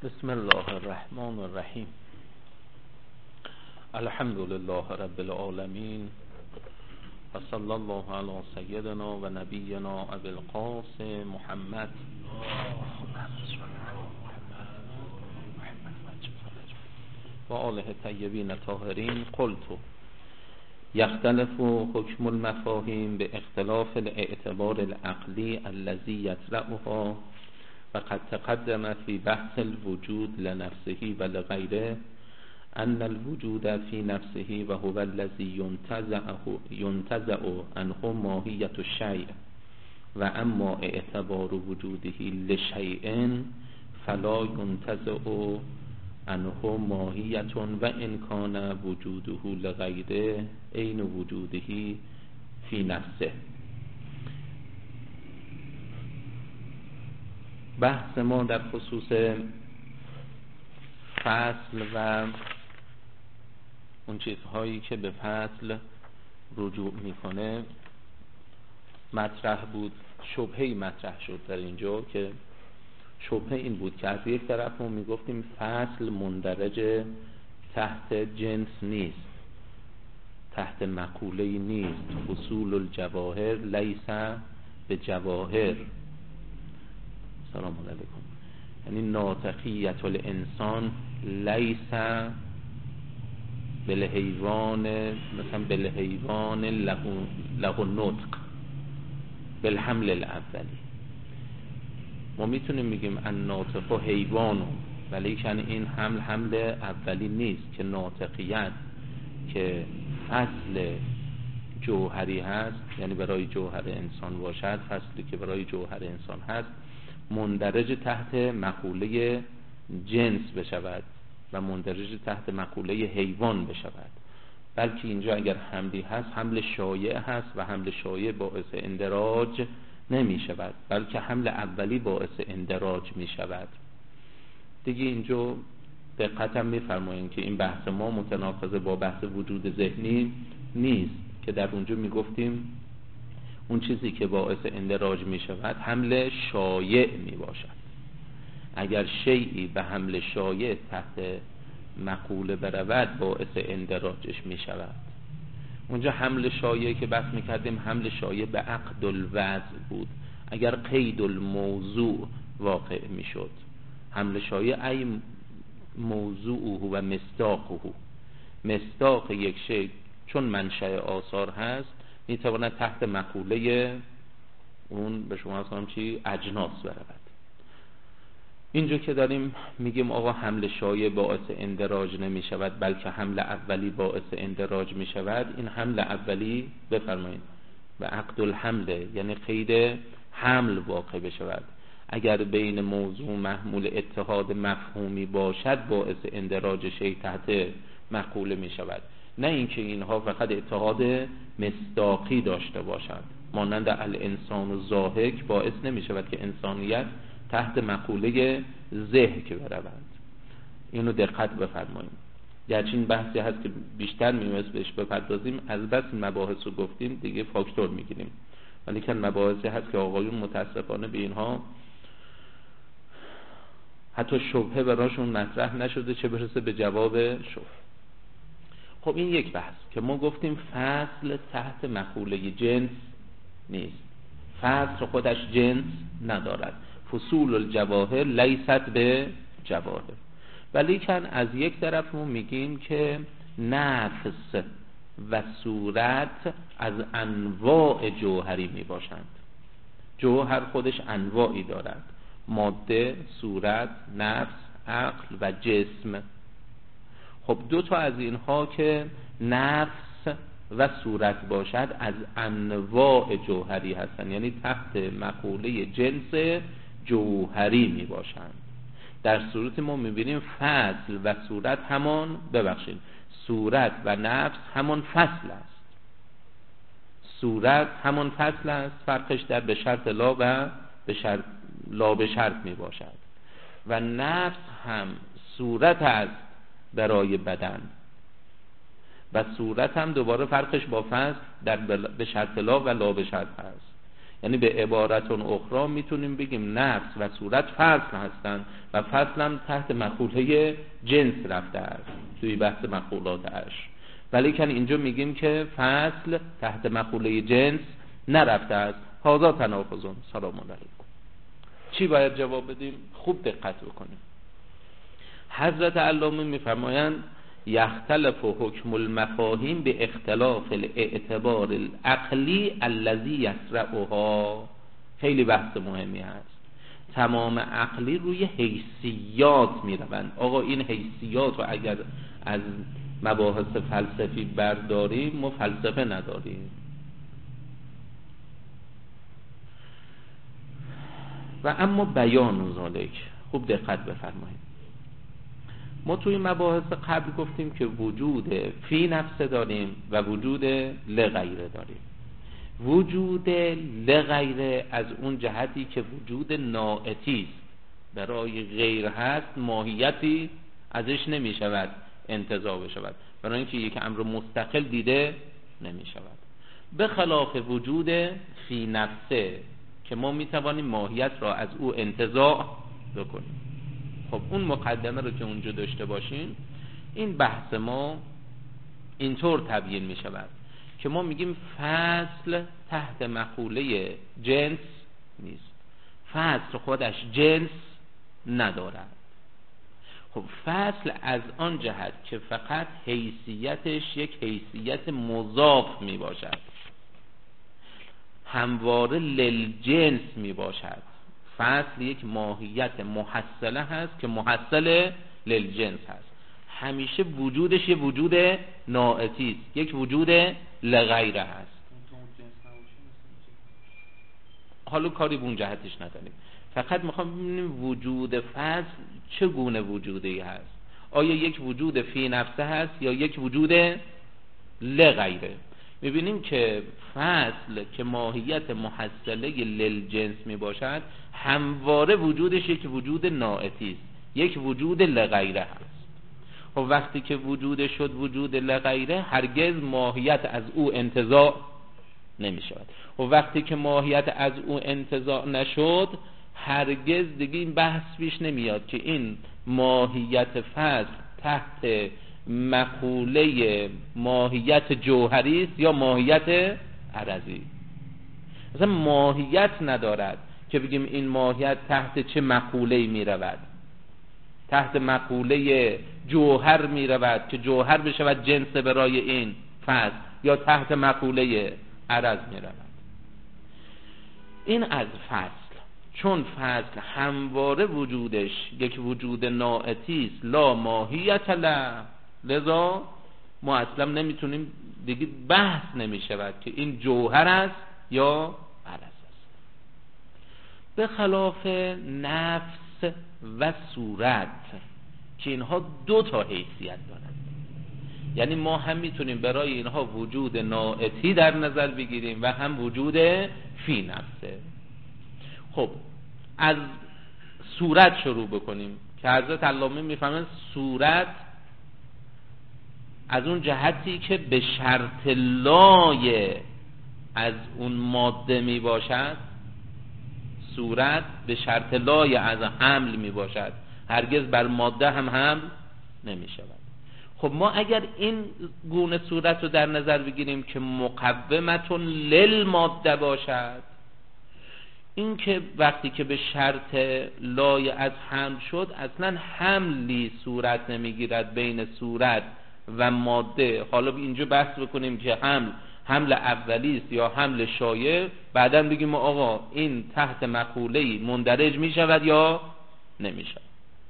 بسم الله الرحمن الرحیم. الحمد لله رب العالمین و صلی الله علی سیدنا و نبینا ابی القاسم محمد و آله طیبین الطاهرین. قلت یختلف حکم المفاهیم به اختلاف الاعتبار العقلی الذی یطرحها و قد تقدم فی بحث الوجود لنفسه و لغیره ان الوجود فی نفسه و هو الذی ینتزع عنه ماهیة الشیء و اما اعتبار وجوده لشیء فلا ینتزع عنه ماهیة و ان کان وجوده لغیره عین وجوده فی نفسه. بحث ما در خصوص فصل و اون چیزهایی که به فصل رجوع میکنه مطرح بود. شبهه‌ای مطرح شد در اینجا که شبهه این بود که از یک طرف ما میگفتیم فصل مندرج تحت جنس نیست، تحت مقوله نیست. اصول الجواهر لیس به جواهر. سلام علیکم. یعنی ناطقیت الانسان لیس بالحیوان، مثلا بالحیوان له نطق بالحمل الاولی. ما میتونیم بگیم ان ناطق حیوان، ولی که این حمل اولی نیست که ناطقیت که فصل جوهری هست، یعنی برای جوهر انسان باشد، فصلی که برای جوهر انسان هست مندرج تحت مقوله جنس بشود و مندرج تحت مقوله حیوان بشود. بلکه اینجا اگر حملی هست حمل شایع هست و حمل شایع باعث اندراج نمی شود، بلکه حمل اولی باعث اندراج می شود. دیگه اینجا دقت می فرمایید که این بحث ما متناقض با بحث وجود ذهنی نیست که در اونجا می گفتیم اون چیزی که باعث اندراج می شود حمل شایع می باشد. اگر شیئی به حمل شایع تحت مقوله برود باعث اندراجش می شود. اونجا حمل شایع که بحث می کردیم حمل شایع به عقد الوضع بود. اگر قید الموضوع واقع می شد، حمل شایع ای موضوعه و مصداقه، مصداق یک شیء چون منشأ آثار هست می تواند تحت مقوله اون به شما اصلا چی اجناس برود. اینجا که داریم میگیم آقا حمل شایع باعث اندراج نمی شود بلکه حمل اولی باعث اندراج می شود، این حمل اولی بفرمایید و عقد الحمل یعنی قید حمل واقع بشود. اگر بین موضوع محمول اتحاد مفهومی باشد باعث اندراج شیء تحت مقوله می شود، نه اینکه اینها فقط اتحاد مصداقی داشته باشند. مانند الانسان و ضاحک باعث نمی شود که انسانیت تحت مقوله ضحک برود. اینو دقت بفرمایید. گرچه این بحثی هست که بیشتر می‌بایست بهش بپردازیم، از بس این مباحث رو گفتیم دیگه فاکتور میگیریم، ولی که مباحثی هست که آقایون متاسفانه به اینها حتی شبهه براشون مطرح نشده چه برسه به جواب شبهه. خب این یک بحث که ما گفتیم فصل تحت مقوله جنس نیست، فصل خودش جنس ندارد. فصول الجواهر لیست به جواهر. ولی کن از یک طرف ما میگیم که نفس و صورت از انواع جوهری میباشند. جوهر خودش انواعی دارد: ماده، صورت، نفس، عقل و جسم. خب دو تا از اینها که نفس و صورت باشد از انواع جوهری هستند، یعنی تحت مقوله جنس جوهری می باشند. در صورت ما می بینیم فصل و صورت همان، ببخشید، صورت و نفس همان فصل است. صورت همان فصل است، فرقش در به شرط لا و لا به شرط می باشد. و نفس هم صورت است برای بدن و صورت هم دوباره فرقش با فصل در به شرط لا و لا به شرط است. یعنی به عبارت اخرى میتونیم بگیم نفس و صورت فصل هستن و فصل هم تحت مقوله جنس رفته است توی بحث مقولات عشر، ولی کن اینجا میگیم که فصل تحت مقوله جنس نرفته است. هذا تناقضون. سلام علیکم. چی باید جواب بدیم؟ خوب دقت بکنیم. حضرت علامه میفرمایند یختلف حکم المفاهیم به اختلاف الاعتبار العقلی الذی یسرعها. خیلی بحث مهمی هست. تمام عقلی روی حیثیات میروند. آقا این حیثیات رو اگر از مباحث فلسفی برداریم ما فلسفه نداریم. و اما بیان ذالک، خوب دقت بفرمایید. ما توی مباحث قبل گفتیم که وجود فی نفس داریم و وجود لغیره داریم. وجود لغیره از اون جهتی که وجود ناعتی است، برای غیر هست ماهیتی ازش نمی شود انتزاع بشود، برای اینکه یک امر مستقل دیده نمی شود. به خلاف وجود فی نفسه که ما می توانیم ماهیت را از او انتزاع بکنیم. خب اون مقدمه رو که اونجا داشته باشیم، این بحث ما اینطور تبیین می شود که ما میگیم فصل تحت مقوله جنس نیست. فصل خودش جنس ندارد. خب فصل از آن جهت که فقط حیثیتش یک حیثیت مضاف می باشد، همواره للجنس می باشد. فصل یک ماهیت محصله هست که محصل للجنس هست. همیشه وجودش یه وجود ناعتی است، یک وجود لغیره هست. حالا کاری به اون جهتش نداریم، فقط میخوام ببینیم وجود فصل چگونه وجودی هست. آیا یک وجود فی نفسه هست یا یک وجود لغیره؟ میبینیم که فصل که ماهیت محصله للجنس میباشد همواره وجودش یک وجود ناعتی است، یک وجود لغیره هست. و وقتی که وجود شد وجود لغیره، هرگز ماهیت از او انتزاع نمی شود. و وقتی که ماهیت از او انتزاع نشد، هرگز دیگه این بحث پیش نمیاد که این ماهیت فصل تحت مقوله ماهیت جوهری است یا ماهیت عرضی. مثلا ماهیت ندارد که بگیم این ماهیت تحت چه مقوله‌ای می رود. تحت مقوله جوهر می رود که جوهر بشود جنس برای این فصل، یا تحت مقوله عرض می رود. این از فصل. چون فصل همواره وجودش یک وجود ناعتی است، لا ماهیت له، لذا ما اصلا نمیتونیم دیگه بحث نمی شود که این جوهر است یا عرض است. به خلاف نفس و صورت که اینها دو تا حیثیت دارند، یعنی ما هم میتونیم برای اینها وجود ناعتی در نظر بگیریم و هم وجود فی نفسه. خب از صورت شروع بکنیم که حضرت علامه میفهمن صورت از اون جهتی که به شرط لای از اون ماده می باشد، صورت به شرط لای از حمل می باشد، هرگز بر ماده هم حمل نمی شود. خب ما اگر این گونه صورت رو در نظر بگیریم که مقومتون للماده باشد، این که وقتی که به شرط لای از حمل شد اصلا حملی صورت نمیگیرد بین صورت و ماده. حالا اینجا بحث بکنیم که حمل اولی است یا حمل شایع، بعداً بگیم آقا این تحت مقوله‌ای مندرج می شود یا نمی شود.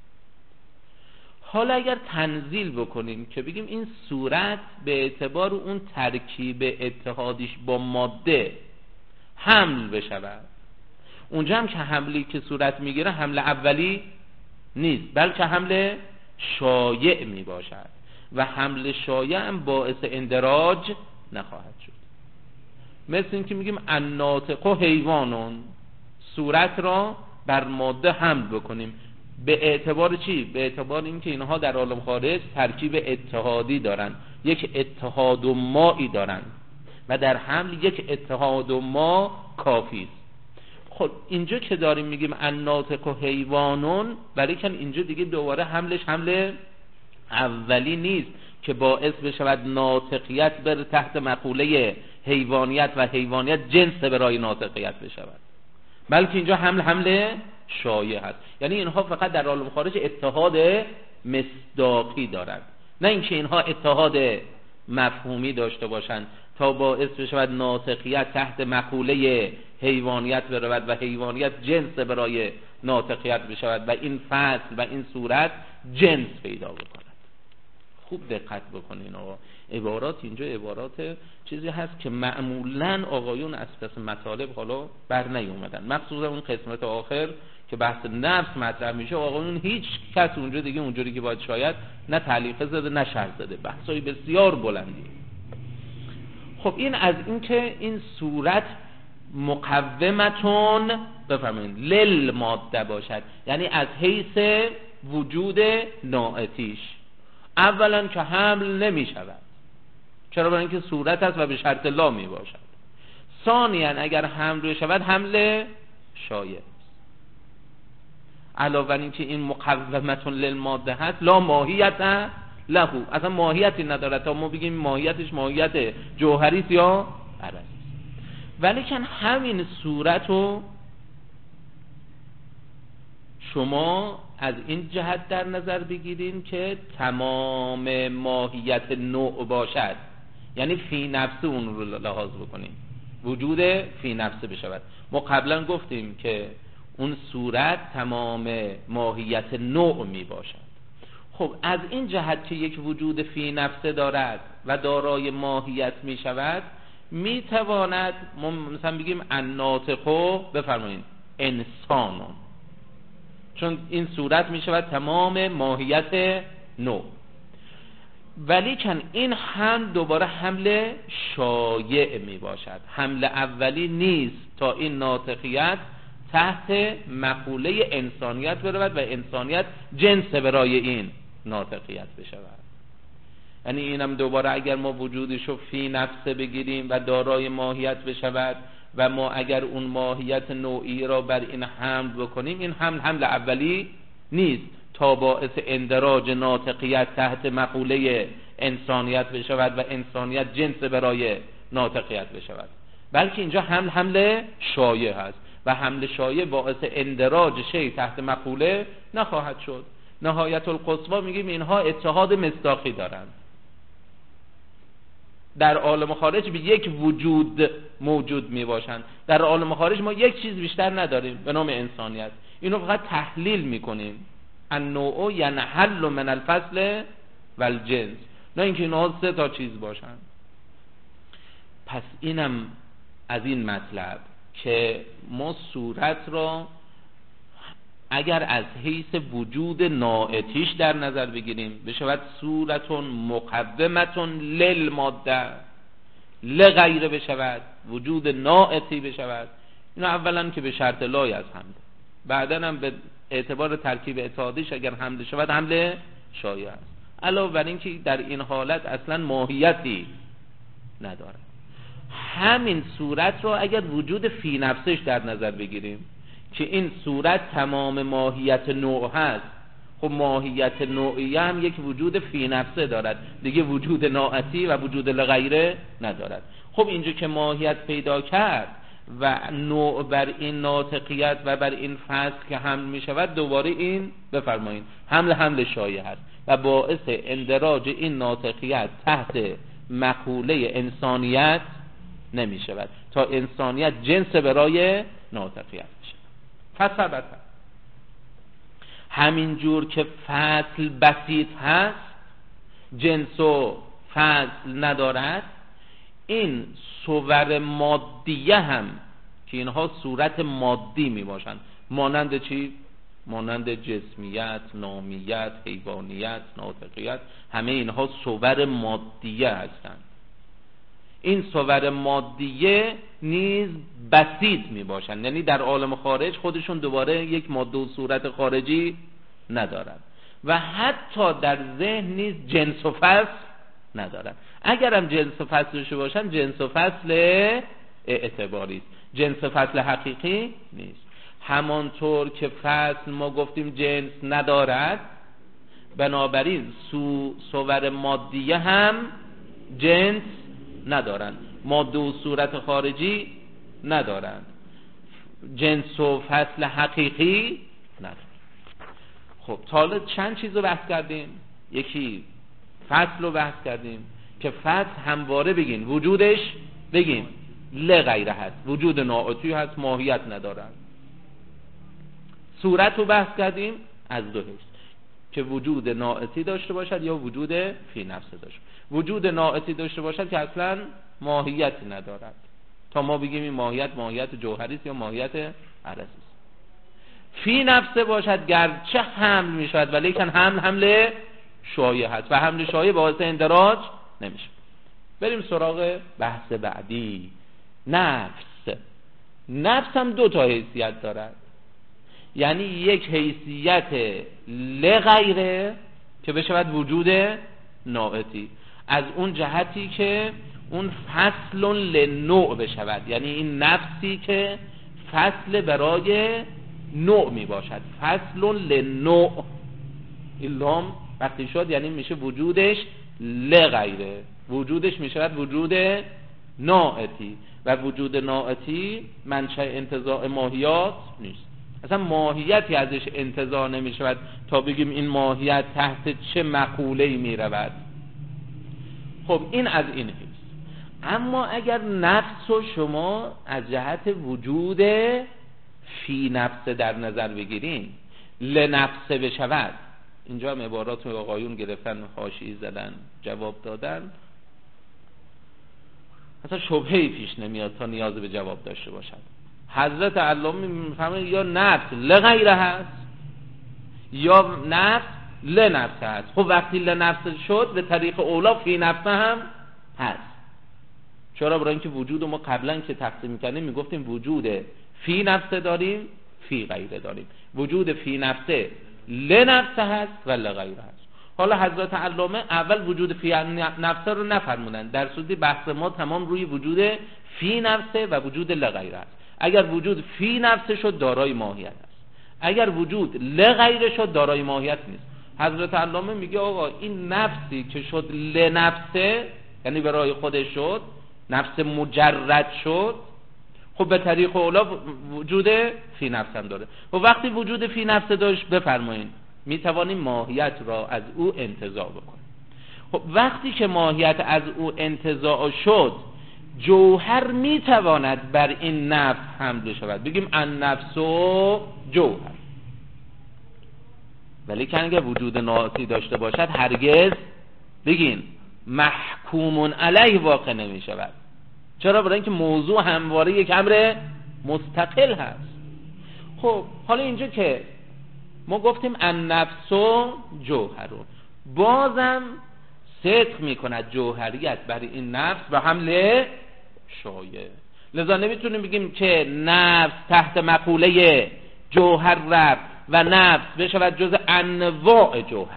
حالا اگر تنزیل بکنیم که بگیم این صورت به اعتبار اون ترکیب اتحادیش با ماده حمل بشود، اونجا هم که حملی که صورت میگیره حمل اولی نیست بلکه حمل شایع می باشد و حمل شایع هم باعث اندراج نخواهد شد. مثل این که میگیم الناطق حیوانون، صورت را بر ماده حمل بکنیم به اعتبار چی؟ به اعتبار اینکه اینها در عالم خارج ترکیب اتحادی دارن، یک اتحاد و مایی دارن و در حمل یک اتحاد و ما کافی است. خب اینجا که داریم میگیم الناطق و حیوانون، برای که اینجا دیگه دوباره حملش حمل اولی نیست که باعث بشود ناطقیت بر تحت مقوله حیوانیت و حیوانیت جنس برای ناطقیت بشود، بلکه اینجا حمل شایع هست. یعنی اینها فقط در عالم خارج اتحاد مصداقی دارند، نه اینکه اینها اتحاد مفهومی داشته باشند تا باعث بشود ناطقیت تحت مقوله حیوانیت برود و حیوانیت جنس برای ناطقیت بشود و این فصل و این صورت جنس پیدا بکند. خوب دقت بکنین آقا، عبارات اینجا عبارات چیزی هست که معمولاً آقایون از قسم مطالب حالا بر نیومدن، مخصوصا اون قسمت آخر که بحث نفس مطرح میشه. آقایون هیچ کس اونجا دیگه اونجوری که باید شاید نه تعلیقه زده نه شرح زده، بحثای بسیار بلندی. خب این از این که این صورت مقومتون بفرمایید للماده باشد، یعنی از حیث وجود ناعتیش اولا که حمل نمی شود، چرا؟ برای اینکه صورت است و به شرط لا می باشد. ثانیا اگر حمل شود حمل شایع است. علاوه بر اینکه این مقومتون للماده هست، لا ماهیت له، اصلا ماهیتی ندارد تا ما بگیم ماهیتش ماهیت جوهری است یا عرضی است. ولیکن همین صورت رو شما از این جهت در نظر بگیرین که تمام ماهیت نوع باشد، یعنی فی نفس اون رو لحاظ بکنین، وجود فی نفسه بشود. ما قبلا گفتیم که اون صورت تمام ماهیت نوع می باشد. خب از این جهت که یک وجود فی نفسه دارد و دارای ماهیت می شود، می تواند ما مثلا بگیم الناطق بفرمایید انسانون، چون این صورت می شود تمام ماهیت نوع. ولیکن این هم دوباره حمل شایع می باشد، حمل اولی نیست تا این ناطقیت تحت مقوله انسانیت برود و انسانیت جنس برای این ناطقیت بشود. یعنی اینم دوباره اگر ما وجودشو فی نفسه بگیریم و دارای ماهیت بشود و ما اگر اون ماهیت نوعی را بر این حمل بکنیم، این حمل اولی نیست تا باعث اندراج ناطقیت تحت مقوله انسانیت بشود و انسانیت جنس برای ناطقیت بشود، بلکه اینجا حمل شایع هست و حمل شایع باعث اندراج شیء تحت مقوله نخواهد شد. نهایت القصوا میگیم اینها اتحاد مصداقی دارند، در عالم خارج به یک وجود موجود می باشند. در عالم خارج ما یک چیز بیشتر نداریم به نام انسانیت، اینو فقط تحلیل میکنیم. النوع ینحل من الفصل والجنس، نه اینکه اینها سه تا چیز باشند. پس اینم از این مطلب که ما صورت را اگر از حیث وجود ناعتیش در نظر بگیریم بشود صورتون مقومتون للماده، لغیره بشود، وجود ناعتی بشود. اینو اولا که به شرط لای از حمد، بعدا هم به اعتبار ترکیب اتحادیش اگر حمد شود حمل شایع است. علاوه بر این که در این حالت اصلا ماهیتی نداره. همین صورت رو اگر وجود فی نفسش در نظر بگیریم که این صورت تمام ماهیت نوع هست، خب ماهیت نوعی هم یک وجود فی نفسه دارد دیگه، وجود ناعتی و وجود لغیره ندارد. خب اینجا که ماهیت پیدا کرد و نوع بر این ناطقیت و بر این فصل که حمل می شود، دوباره این بفرمایید حمل شایع هست و باعث اندراج این ناطقیت تحت مقوله انسانیت نمی شود تا انسانیت جنس برای ناطقیت بشه. فثبت، همین جور که فصل بسیط هست جنس و فصل ندارد، این صور مادیه هم که اینها صورت مادی می باشند، مانند چی؟ مانند جسمیت، نامیت، حیوانیت، ناطقیت، همه اینها صور مادیه هستند. این صور مادیه نیز بسیط می باشند، یعنی در عالم خارج خودشون دوباره یک ماده و صورت خارجی ندارند و حتی در ذهن نیز جنس و فصل ندارند. اگر هم جنس و فصلش باشن جنس و فصل اعتباری است، جنس فصل حقیقی نیست. همانطور که فصل ما گفتیم جنس ندارد، بنابراین صور مادیه هم جنس ندارند، ماده و صورت خارجی ندارند، جنس و فصل حقیقی ندارند. خب تا حالا چند چیز رو بحث کردیم. یکی فصل رو بحث کردیم که فصل همواره بگین وجودش بگین لغیره هست، وجود ناعتی هست، ماهیت ندارد. صورت رو بحث کردیم از دو حیث که وجود ناعتی داشته باشد یا وجود فی نفسه داشته. وجود ناعتی داشته باشد که اصلا ماهیت ندارد تا ما بگیم این ماهیت جوهری است یا ماهیت عرضی است. فی نفسه باشد گرچه حمل می شود ولی کن حمل شایع هست و حمل شایع باعث اندراج نمیشه. بریم سراغ بحث بعدی. نفس هم دو تا حیثیت دارد، یعنی یک حیثیت لغیره که بشود وجود ناعتی، از اون جهتی که اون فصل لنوع بشود، یعنی این نفسی که فصل برای نوع می باشد، فصل لنوع. این لام وقتی شد یعنی میشه وجودش لغیره، وجودش میشود وجود ناعتی و وجود ناعتی منشأ انتزاع ماهیات نیست. اصلا ماهیتی ازش انتزاع نمی شود تا بگیم این ماهیت تحت چه مقوله‌ای می رود. خب این از این حیث. اما اگر نفس و شما از جهت وجود فی نفس در نظر بگیرین، لنفسه بشود، اینجا هم عبارات آقایون گرفتن حاشیه‌ای زدن جواب دادن، اصلا شبهه‌ای پیش نمیاد تا نیاز به جواب داشته باشد. حضرت علامه میفهمه یا نفس لغیره هست یا نفس لنفس هست. خب وقتی لنفس شد به طریق اولا فی نفس هم هست. چرا؟ برای اینکه وجود ما قبلا که تقسیم میکنیم میگفتیم وجود فی نفس داریم، فی غیره داریم. وجود فی نفس لنفس هست و لغیره هست. حالا حضرت علامه اول وجود فی نفس رو نفرمودن، در صورتی بحث ما تمام روی وجود فی نفس و وجود لغیره است. اگر وجود فی نفس شد دارای ماهیت است، اگر وجود لغیره شد دارای ماهیت نیست. حضرت علامه میگه آقا این نفسی که شد لنفسه، یعنی برای خودش شد، نفس مجرد شد، خب به طریق اولا وجود فی نفس هم داره. و وقتی وجود فی نفس داشت بفرمایید میتوانیم ماهیت را از او انتزاع بکنیم. خب وقتی که ماهیت از او انتزاع شد، جوهر میتواند بر این نفس حمل شود، بگیم النفس و جوهر. ولی که اگر وجود ناقصی داشته باشد هرگز بگین محکوم علیه واقع نمی شود. چرا؟ برای اینکه موضوع همواره یک امر مستقل هست. خب حالا اینجا که ما گفتیم النفس و جوهر رو، بازم صدق میکند جوهریت برای این نفس و حمل شایع. لذا نمیتونیم بگیم که نفس تحت مقوله جوهر رفت و نفس بشود جز انواع جوهر.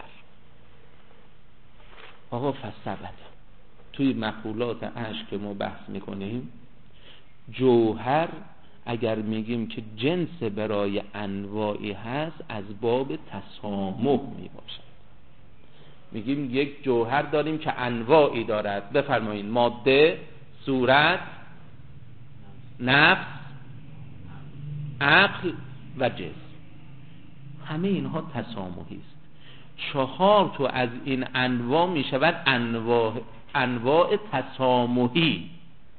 آقا فثبت توی مقولات عشق که ما بحث میکنیم، جوهر اگر میگیم که جنس برای انواعی هست از باب تسامح میباشد. میگیم یک جوهر داریم که انواعی دارد، بفرمایید ماده، صورت، نفس، عقل و جسم، همه اینها تسامحی است. 4 تا از این انواع میشود انواع تسامحی.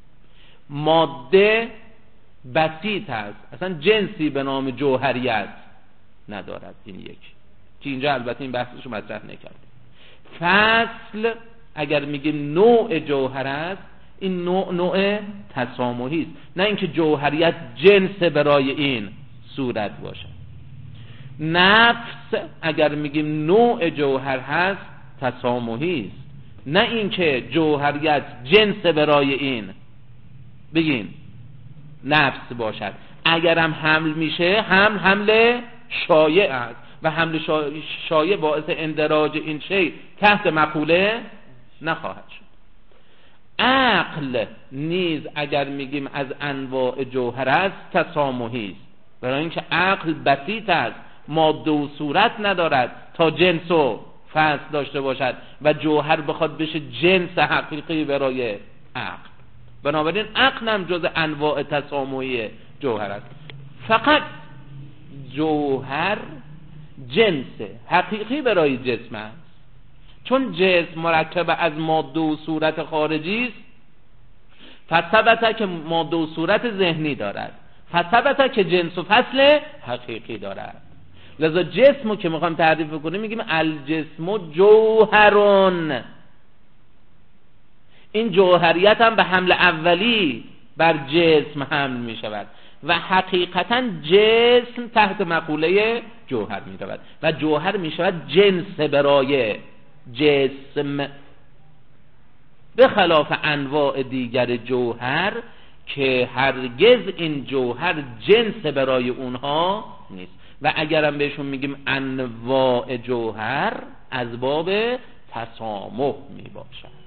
ماده بسیط است، اصلا جنسی به نام جوهریت ندارد. این یک که اینجا البته این بحثش رو مطرح نکردیم. فصل اگر میگیم نوع جوهر است، این نوع تسامحی است، نه اینکه جوهریت جنس برای این صورت باشد. نفس اگر میگیم نوع جوهر هست تسامحی است، نه اینکه جوهریت جنس برای این بگیم نفس باشد. اگر هم حمل میشه حمل شایع است و حمل شایع باعث اندراج این شی تحت مقوله نخواهد شد. عقل نیز اگر میگیم از انواع جوهر است تسامحی است، برای اینکه عقل بسیط است، ماده و صورت ندارد تا جنس و فصل داشته باشد و جوهر بخواد بشه جنس حقیقی برای عقل. بنابراین عقل هم جز انواع تسامحی جوهر است. فقط جوهر جنس حقیقی برای جسم است، چون جسم مرکب از ماده و صورت خارجی است، فثبت که ماده و صورت ذهنی دارد، فثبت که جنس و فصل حقیقی دارد. لذا جسمو که میخوایم تعریف کنیم میگیم الجسم جوهرون. این جوهریت هم به حمل اولی بر جسم حمل میشود و حقیقتا جسم تحت مقوله جوهر میرود و جوهر میشود جنس برای جسم، به خلاف انواع دیگر جوهر که هرگز این جوهر جنس برای اونها نیست و اگرم بهشون میگیم انواع جوهر از باب تسامح میباشد.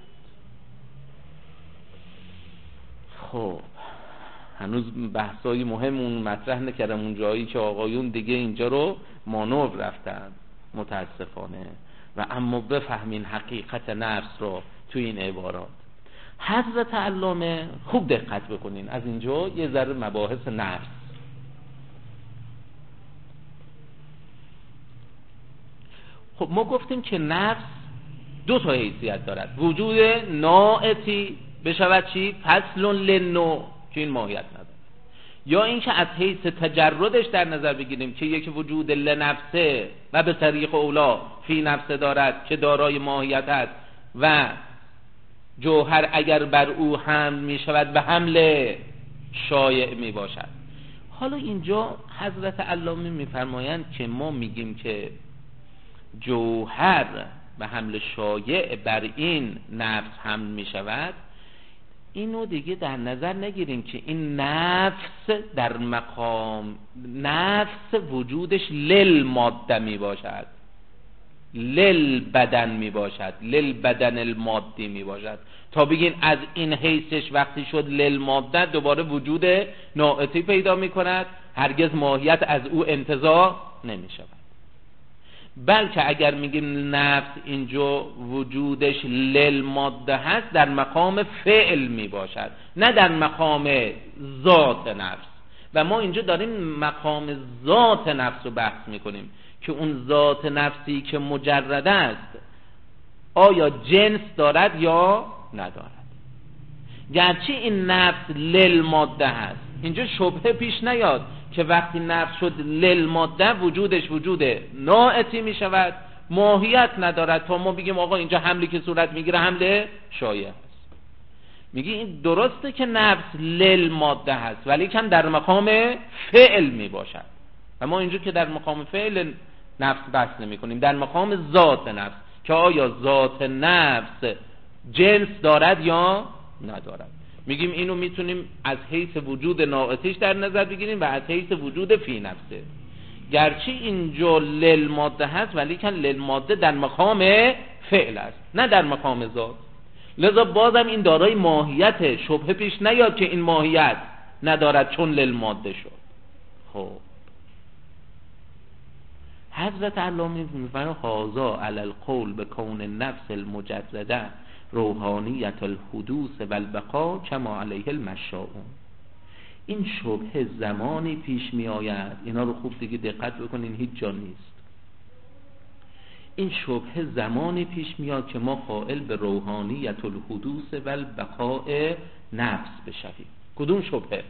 خب هنوز بحثای مهمون مطرح نکردم، اون جایی که آقایون دیگه اینجا رو مانور رفتن متاسفانه، و اما بفهمین حقیقت نفس رو تو این عبارات. حضرت علامه خوب دقت بکنین، از اینجا یه ذره مباحث نفس. خب ما گفتیم که نفس دو تا حیثیت دارد، وجود ناعتی بشود چی؟ فصل للنوع که این ماهیت نداره، یا اینکه از حیث تجردش در نظر بگیریم که یک وجود لنفسه و به طریق اولا فی نفسه دارد که دارای ماهیت است و جوهر اگر بر او حمل می شود به حمل شایع می باشد. حالا اینجا حضرت علامه می فرمایند که ما میگیم که جوهر به حمل شایع بر این نفس حمل می شود، اینو دیگه در نظر نگیریم که این نفس در مقام نفس وجودش لل ماده می باشد، لل بدن می باشد، لل بدن المادی می باشد، تا بگین از این حیثش وقتی شد لل ماده دوباره وجود ناعتی پیدا می کند، هرگز ماهیت از او انتزاع نمی شود. بلکه اگر میگیم نفس اینجا وجودش لل ماده هست در مقام فعل می باشد، نه در مقام ذات نفس. و ما اینجا داریم مقام ذات نفس رو بحث میکنیم که اون ذات نفسی که مجرد است آیا جنس دارد یا ندارد. گرچه این نفس لل ماده هست، اینجا شبهه پیش نیاد که وقتی نفس شد لل ماده وجودش وجود ناعتی می شود، ماهیت ندارد تا ما بگیم آقا اینجا حملی که صورت میگیره حمله شایع هست. میگی این درسته که نفس لل ماده هست ولی کم در مقام فعل می باشد و ما اینجا که در مقام فعل نفس بحث نمی کنیم، در مقام ذات نفس که آیا ذات نفس جنس دارد یا ندارد. میگیم اینو میتونیم از حیث وجود ناعتیش در نظر بگیریم و از حیث وجود فی نفسه. گرچه اینجا لل ماده هست ولی کن لل ماده در مقام فعل است نه در مقام ذات، لذا بازم این دارای ماهیت، شبهه پیش نیاد که این ماهیت ندارد چون لل ماده شد. خب حضرت علامه میفرماید هذا علی القول به کون نفس المجرده روحانیت الحدوث و البقا کما علیه المشاؤون. این شبهه زمانی پیش می آید، اینا رو خوب دیگه دقت بکنین، هیچ جا نیست. این شبهه زمانی پیش میاد که ما قائل به روحانیت الحدوث و البقاء نفس بشویم. کدوم شبهه؟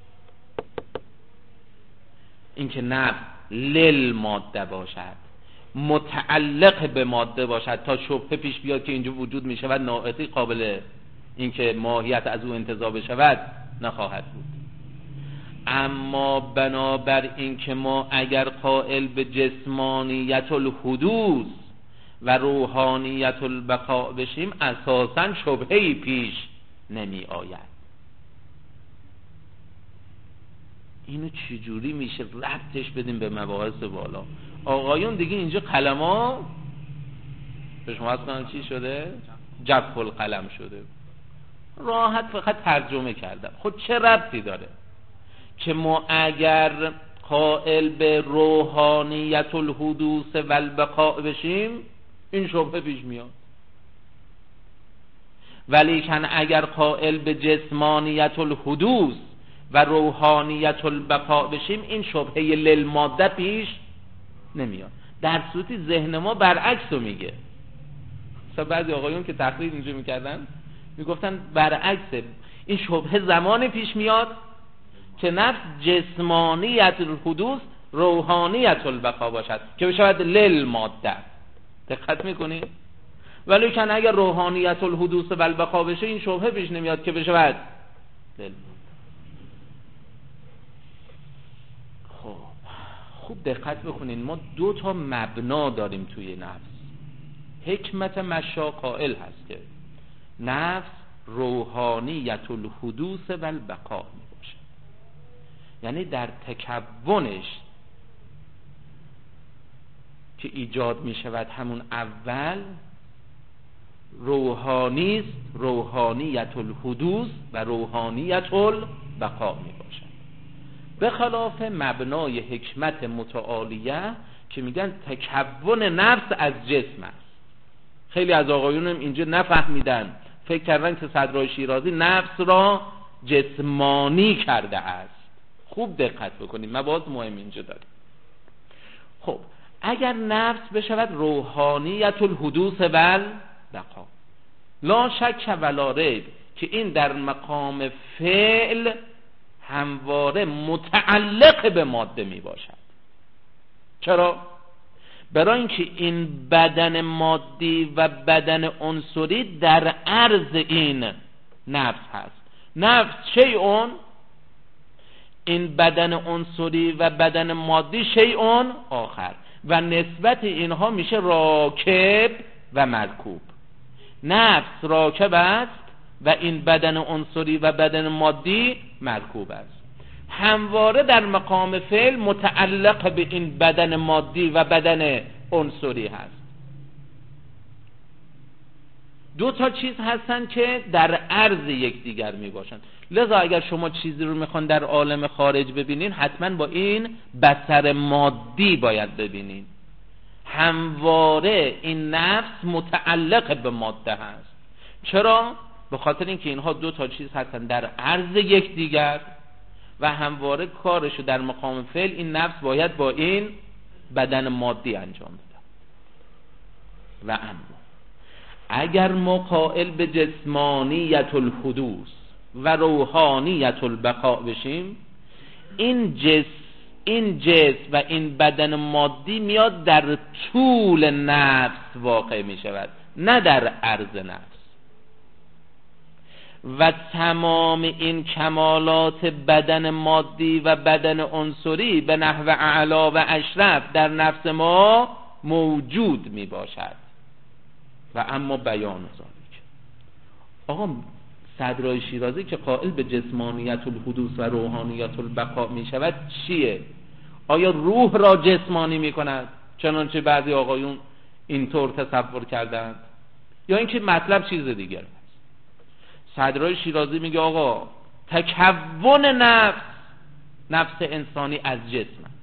این که نفس لل ماده باشد، متعلق به ماده باشد تا شبهه پیش بیاد که اینجا وجود می شود ناعتی قابل اینکه ماهیت از او انتزاع بشود نخواهد بود. اما بنابر این که ما اگر قائل به جسمانیت الحدوث و روحانیت البقاء بشیم اساساً شبهه‌ای پیش نمی آید. اینو چجوری میشه ربطش بدیم به مباحث بالا؟ آقایون دیگه اینجا قلم‌ها به شما اصلا چی شده؟ جف القلم شده. راحت فقط ترجمه کردم. خود چه ربطی داره که ما اگر قائل به روحانیت الحدوث و البقاء بشیم این شبهه پیش میاد، ولیکن اگر قائل به جسمانیت الحدوث و روحانیت البقاء بشیم این شبهه للماده پیش نمیاد. در صورتی ذهن ما برعکس رو میگه. مثلا بعضی آقایون که تقریر اینجا میکردن میگفتن برعکسه، این شبهه زمانی پیش میاد که نفس جسمانیت الحدوث روحانیت البقاء باشد که بشود للماده. دقت میکنی؟ ولیکن اگر روحانیت الحدوث و البقاء بشه این شبهه پیش نمیاد که بشود للماده. خوب دقت بکنین، ما دو تا مبنا داریم توی نفس. حکمت مشا قائل هست که نفس روحانیت الحدوث و البقاء می باشه، یعنی در تکونش که ایجاد می شود همون اول روحانی است، روحانیت الحدوث و روحانیت البقاء می باشد، به خلاف مبنای حکمت متعالیه که میگن تکون نفس از جسم است. خیلی از آقایونم اینجا نفهمیدن، فکر کردن که صدرای شیرازی نفس را جسمانی کرده است. خوب دقت بکنید، مباحث مهم اینجا داریم. خب اگر نفس بشود روحانیت الحدوث و البقاء، لا شک ولا ریب که این در مقام فعل همواره متعلق به ماده می باشد. چرا؟ برای اینکه این بدن مادی و بدن عنصری در عرض این نفس هست. نفس شیئون، این بدن عنصری و بدن مادی شیئون آخر، و نسبت اینها میشه راکب و مرکوب. نفس راکب است و این بدن عنصری و بدن مادی مرکوب است. همواره در مقام فعل متعلق به این بدن مادی و بدن عنصری هست. دو تا چیز هستن که در عرض یکدیگر می باشن. لذا اگر شما چیزی رو میخوان در عالم خارج ببینین حتما با این بصر مادی باید ببینین. همواره این نفس متعلق به ماده هست. چرا؟ به خاطر اینکه اینها دو تا چیز هستن در عرض یکدیگر و همواره کارشو در مقام فعل این نفس باید با این بدن مادی انجام بده. و اما اگر ما قائل به جسمانیت الحدوث و روحانیت البقاء بشیم، این جسم و این بدن مادی میاد در طول نفس واقع می شود، نه در عرض نفس. و تمام این کمالات بدن مادی و بدن عنصری به نحو اعلا و اشرف در نفس ما موجود می باشد. و اما بیان ذالک، آقا صدرای شیرازی که قائل به جسمانیت الحدوث و روحانیت البقاء می شود چیه؟ آیا روح را جسمانی می کند چنانچه بعضی آقایون اینطور تصور کردند، یا اینکه مطلب چیز دیگر؟ صدرای شیرازی میگه آقا تکون نفس انسانی از جسم است.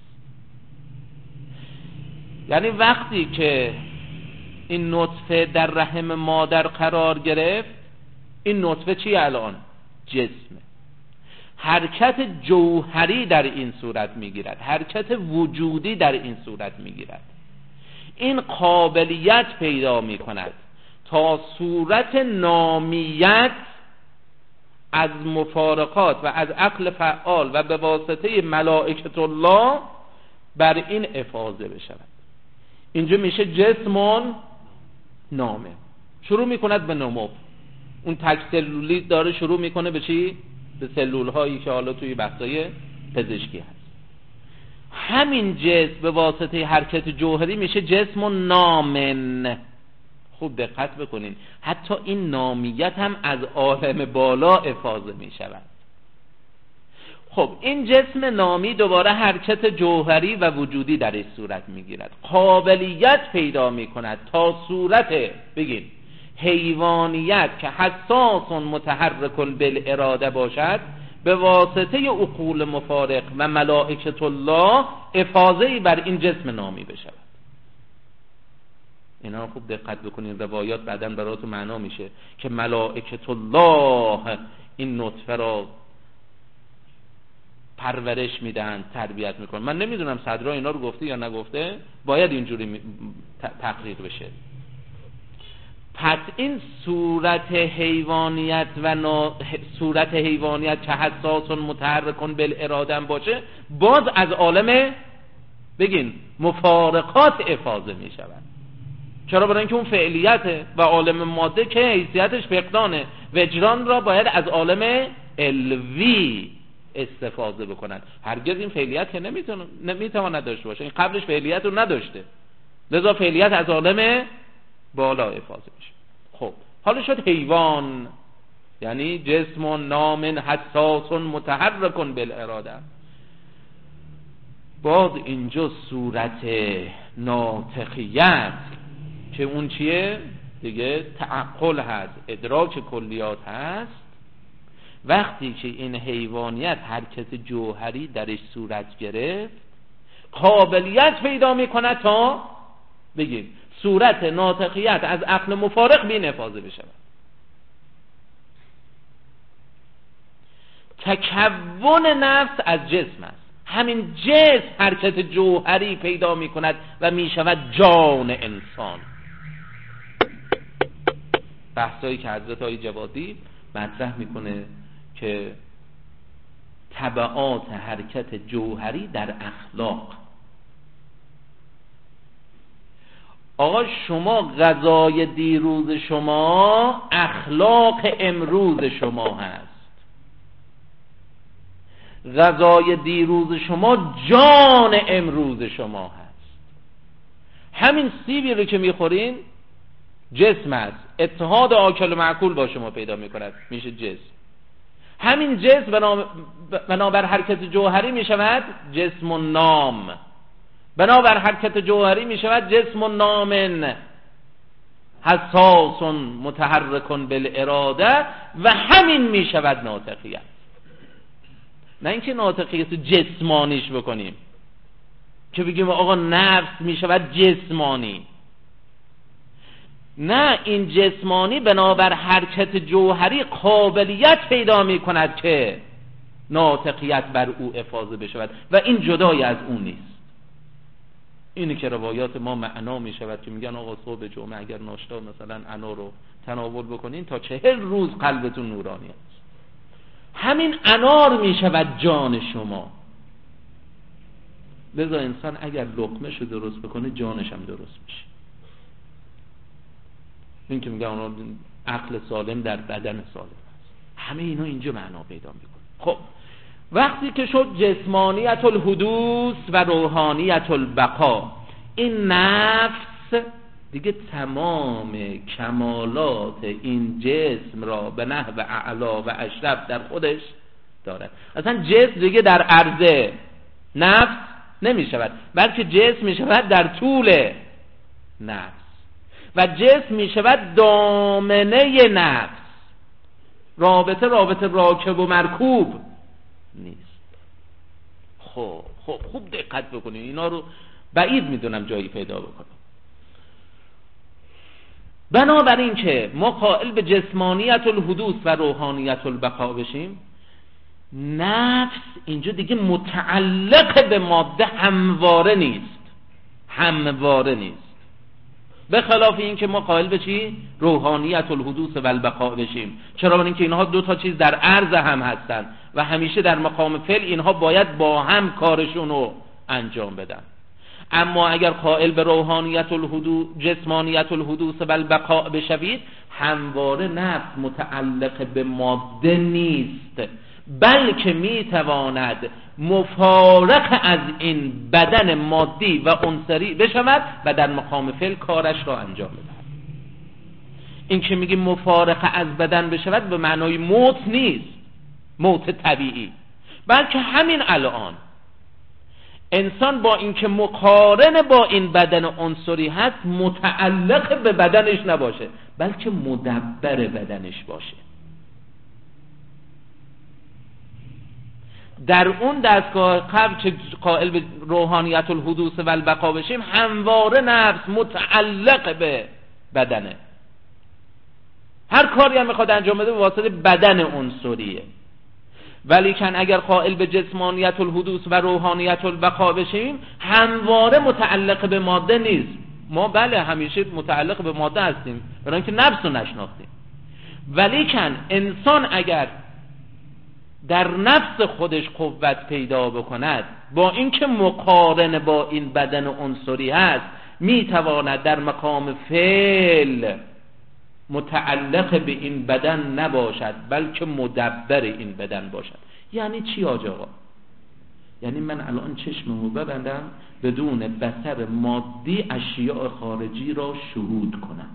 یعنی وقتی که این نطفه در رحم مادر قرار گرفت، این نطفه چی الان؟ جسمه. حرکت جوهری در این صورت میگیرد، حرکت وجودی در این صورت میگیرد. این قابلیت پیدا میکند تا صورت نامیت از مفارقات و از عقل فعال و به واسطه ملائکت الله بر این افاضه بشود. اینجا میشه جسمون نامه، شروع میکند به نمو. اون تک سلولی داره شروع میکنه به چی؟ به سلول هایی که حالا توی بحثای پزشکی هست. همین جسم به واسطه حرکت جوهری میشه جسم نامن. خوب دقت بکنین، حتی این نامیت هم از عالم بالا افاضه می شود. خب این جسم نامی دوباره حرکت جوهری و وجودی در این صورت می گیرد، قابلیت پیدا می کند تا صورت بگیم حیوانیت که حساس متحرک بالاراده باشد به واسطه عقول مفارق و ملائکه الله افاضه‌ای بر این جسم نامی بشود. اینا رو خوب دقت بکنید، روایات بعداً براتون معنا میشه که ملائکه الله این نطفه را پرورش میدن، تربیت میکنن. من نمیدونم صدرا اینا رو گفته یا نگفته، باید اینجوری تحقیق بشه. پس این صورت حیوانیت و صورت حیوانیت که حساس متحرک بالاراده باشه، باز از عالم بگین مفارقات افاضه میشود. چرا؟ برای اینکه اون فعلیته و عالم ماده که حیثیتش فقدانه، وجدان را باید از عالم علوی استفاده بکنن. هرگز این فعلیت که نمیتواند داشته باشه، این قبلش فعلیت رو نداشته، لذا فعلیت از عالم بالا افاضه میشه. خب حالا شد حیوان، یعنی جسم نام حساس متحرک بالاراده. باز اینجا صورت ناطقیت که اون چیه دیگه؟ تعقل هست، ادراک کلیات هست. وقتی که این حیوانیت حرکت جوهری درش صورت گرفت، قابلیت پیدا میکنه تا بگیم صورت ناطقیت از عقل مفارق بین افاضه بشه. تکون نفس از جسم است. همین جسم حرکت جوهری پیدا میکند و میشود جان انسان. بحثایی که حضرت آقای جوادی مطرح میکنه که تبعات حرکت جوهری در اخلاق. آقا شما غذای دیروز شما اخلاق امروز شما هست، غذای دیروز شما جان امروز شما هست. همین سیبی رو که میخورین جسم است، اتحاد آکل و معکول با شما پیدا میکند، میشه جسم. همین جسم بنابر حرکت جوهری میشود جسم و نام، بنابر حرکت جوهری میشود جسم و نامن حساس متحرک بالاراده و همین میشود ناطقیت. نه اینکه ناطقیت جسمانیش بکنیم که بگیم آقا نفس میشود جسمانی. نه، این جسمانی بنابر حرکت جوهری قابلیت پیدا می کند که ناطقیت بر او افاضه بشود و این جدای از اون نیست. اینی که روایات ما معنا می شود که میگن آقا صبح جمعه اگر ناشتا مثلا انار رو تناول بکنین تا 40 روز قلبتون نورانی است. همین انار می شود جان شما. لذا انسان اگر لقمه شو درست بکنه جانش هم درست میشه. این که میگه اونا عقل سالم در بدن سالم است. همه اینا اینجا معنا پیدا میکنه. خب وقتی که شد جسمانیت الحدوث و روحانیت البقا، این نفس دیگه تمام کمالات این جسم را به نحو اعلا و اشرف در خودش دارد. اصلا جسم دیگه در عرضه نفس نمی شود، بلکه جسم می شود در طول نفس و جسم می شود دامنه نفس. رابطه راکب و مرکوب نیست. خب خوب دقت بکنید، اینا رو بعید میدونم جایی پیدا بکنم. بنابراین که ما قائل به جسمانیت الحدوث و روحانیت البقا بشیم، نفس اینجا دیگه متعلق به ماده همواره نیست. به خلاف این که ما قائل به چی؟ روحانیت الحدوث و البقا بشیم. چرا؟ برای اینکه اینها دو تا چیز در عرض هم هستن و همیشه در مقام فعل اینها باید با هم کارشون رو انجام بدن. اما اگر قائل به روحانیت الحدوث، جسمانیت الحدوث و البقا بشوید، همواره نفس متعلق به ماده نیست، بلکه میتواند مفارق از این بدن مادی و عنصری بشود و در مقام فعل کارش را انجام بدهد. این که میگیم مفارق از بدن بشود به معنای موت نیست، موت طبیعی، بلکه همین الان انسان با اینکه مقارن با این بدن عنصری هست متعلق به بدنش نباشه، بلکه مدبر بدنش باشه. در اون دستگاه قبل که قائل به روحانیت الحدوث و البقا بشیم، همواره نفس متعلق به بدنه، هر کاری هم میخواد انجام بده به واسطه بدن عنصریه. ولیکن اگر قائل به جسمانیت الحدوث و روحانیت البقا بشیم، همواره متعلق به ماده نیست. ما بله همیشه متعلق به ماده هستیم، برای اینکه نفس رو نشناختیم. ولیکن انسان اگر در نفس خودش قوت پیدا بکند، با اینکه مقارن با این بدن عنصری هست، میتواند در مقام فعل متعلق به این بدن نباشد، بلکه مدبر این بدن باشد. یعنی چی آقا؟ یعنی من الان چشممو ببندم، بدون بصر مادی اشیاء خارجی را شهود کنم.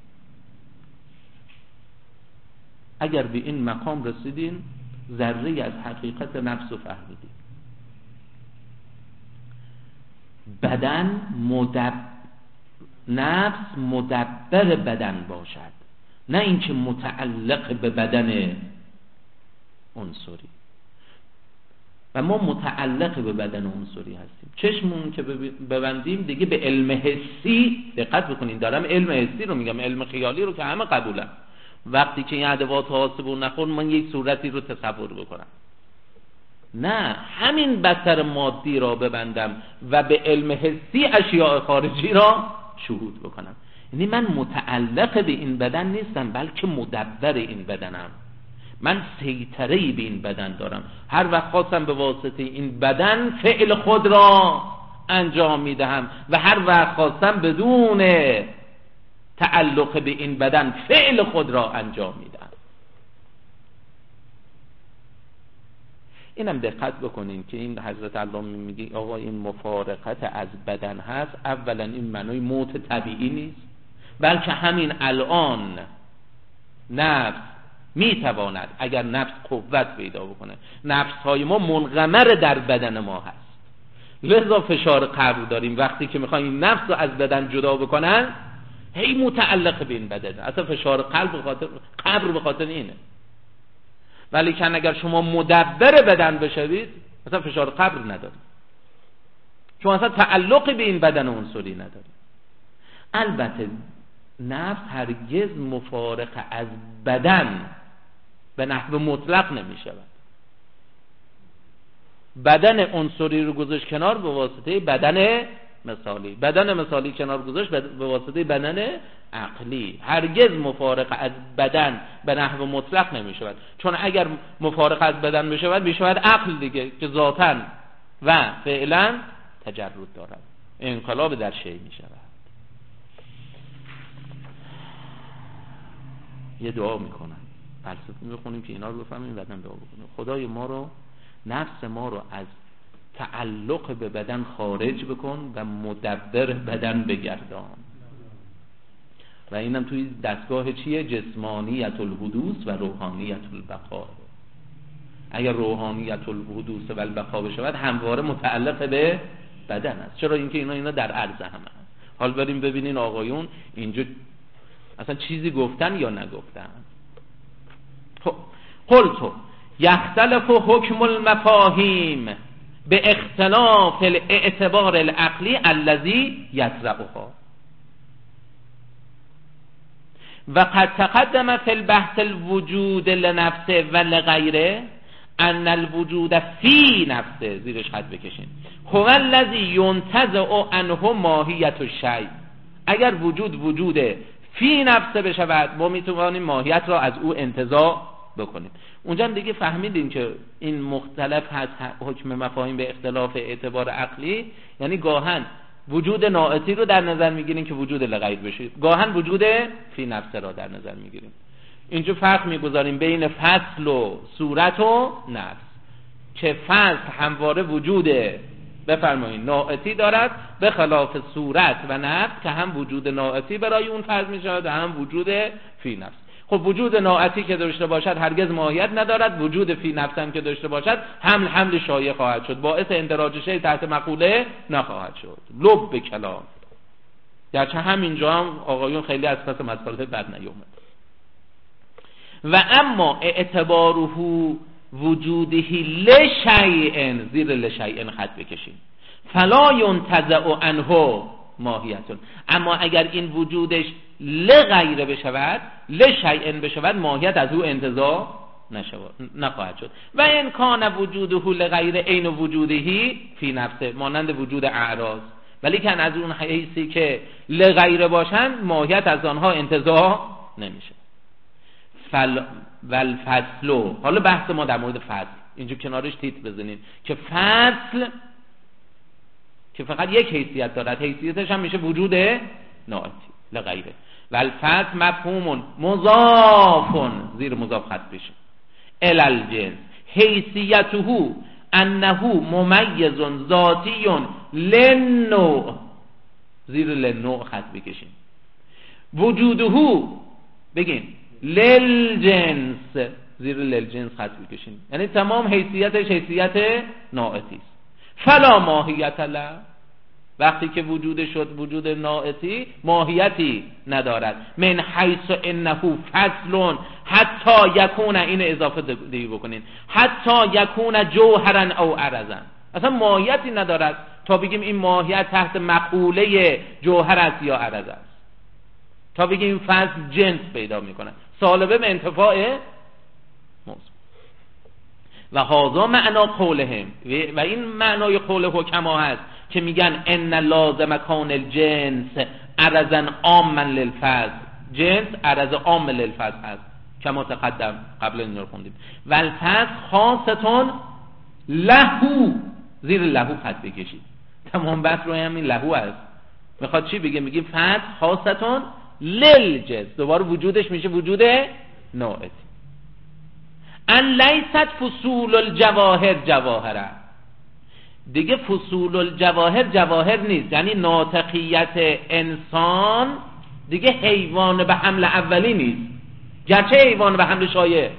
اگر به این مقام رسیدین، ذره از حقیقت نفس رو فهمیدین. بدن نفس مدبر بدن باشد، نه اینکه متعلق به بدن عنصری. و ما متعلق به بدن عنصری هستیم. چشممون که ببندیم دیگه به علم حسی، دقت بکنین دارم علم حسی رو میگم، علم خیالی رو که همه قبولن. وقتی که این ادوات حاسب نخور من یک صورتی رو تصور بکنم، نه، همین بصر مادی را ببندم و به علم حسی اشیاء خارجی را شهود بکنم. یعنی من متعلق به این بدن نیستم، بلکه مدبر این بدنم. من سیطره‌ای به این بدن دارم. هر وقت خواستم به واسطه این بدن فعل خود را انجام میدهم و هر وقت خواستم بدون تعلق به این بدن فعل خود را انجام میدم. اینم دقت بکنین که این حضرت علامه میگه آقا این مفارقت از بدن هست، اولا این معنای موت طبیعی نیست، بلکه همین الان نفس میتواند اگر نفس قوت پیدا بکنه، نفس های ما منغمر در بدن ما هست، لذا فشار قبر داریم. وقتی که میخوایم این نفس رو از بدن جدا بکنن، هی متعلق به این بدن، اصلا فشار قبر به خاطر اینه. ولی که اگر شما مدبر بدن بشوید، اصلا فشار قبر ندارید، چون اصلا تعلق به این بدن عنصری ندارید. البته نفس هرگز مفارق از بدن به نحو مطلق نمی شود. بدن عنصری رو گذاشت کنار به واسطه بدن مثالی، بدن مثالی کنار گذاشت به واسطه بدن عقلی. هرگز مفارق از بدن به نحو مطلق نمی شود، چون اگر مفارق از بدن بشود میشود عقل دیگه که ذاتاً و فعلا تجرد دارد، انقلاب در شی می شود. یه دعا میکنن، فلسفه میخونیم که اینا رو بفهمیم، بعدن دعا بکنیم. خدای ما رو، نفس ما رو از تعلق به بدن خارج بکن و مدبر بدن بگردان. و اینم توی دستگاه چیه؟ جسمانیت الحدوث و روحانیت البقا. اگر روحانیت الحدوث و البقا بشود، همواره متعلق به بدن است. چرا؟ اینکه اینا در عرض همه. حال بریم ببینین آقایون اینجا اصلا چیزی گفتن یا نگفتن. قلتو یختلف حکم المفاهیم به اختلاف الاعتبار العقلی الذی یطرحها و قد تقدم فی البحث الوجود لنفسه و لغیره ان الوجود فی نفسه، زیرش خط بکشین، هو الذی ینتزع عنه ماهیت الشیء. اگر وجود فی نفسه بشود، ما میتوانیم ماهیت را از او انتزاع بکنیم. اونجا دیگه فهمیدیم که این مختلف هست حکم مفاهیم به اختلاف اعتبار عقلی، یعنی گاهن وجود ناعتی رو در نظر میگیریم که وجود لغیر بشه، گاهن وجود فی نفسه را در نظر میگیریم. اینجا فرق میگذاریم بین فصل و صورت و نفس، که فصل همواره وجود بفرمایید ناعتی دارد، به خلاف صورت و نفس که هم وجود ناعتی برای اون فرض میشود و هم وجود فی نفس. خب وجود ناعتی که داشته باشد هرگز ماهیت ندارد، وجود فی نفس هم که داشته باشد حمل شایع خواهد شد، باعث اندراج شیء تحت مقوله نخواهد شد. لب به کلام. گرچه همینجا هم آقایون خیلی از پس مسائل بد نیومد. و اما اعتباره وجودهی لشیء، زیر لشیء خط بکشیم، فلا ینتزع عنه ماهیتون. اما اگر این وجودش لغیره بشود، لشیء بشود، ماهیت از او انتزاع نخواهد شد. و این کان وجوده لغیر عین وجودهی فی نفسه، مانند وجود اعراض، ولی که از اون حیثی که لغیره باشند ماهیت از آنها انتزاع نمیشه. والفصل، حالا بحث ما در مورد فصل، اینجا کنارش تیتر بزنین که فصل که فقط یک حیثیت دارد، حیثیتش هم میشه وجود ناعتی لغیره. والفصل مفهوم مضاف، زیر مضاف خط بشه، الی الجنس، حیثیته انه ممیز ذاتی للنوع، زیر للنوع خط بکشین. وجوده بگین للجنس، زیر للجنس خط بکشین، یعنی تمام حیثیتش حیثیت ناعتی است. فلا ماهیت له، وقتی که وجود شد وجود ناعتی ماهیتی ندارد. من حیث انه فصل حتی یکون، این اضافه دیگه بکنین، حتی یکون جوهرا او عرضا، اصلا ماهیتی ندارد تا بگیم این ماهیت تحت مقوله جوهر است یا عرض است، تا بگیم این فصل جنس پیدا میکنه، سالبه به انتفاع موضوع. و هذا معنا قولهم، و این معنای قول حکما هست که میگن ان لازم کان الجنس عرضا عاما للفظ، جنس عرض عام للفظ هست کما تقدم قبل این رو خوندیم. و الفظ خاصتون لهو، زیر لهو خط بکشید، تمام بحث روی همین لهو است. میخواد چی بگه؟ میگه فظ خاصتون للجنس، دوباره وجودش میشه وجود ناعتی. ان لیست فصول الجواهر جواهره، دیگه فصول الجواهر جواهر نیست، یعنی ناطقیت انسان دیگه حیوان به حمل اولی نیست، گرچه حیوان به حمل شایع.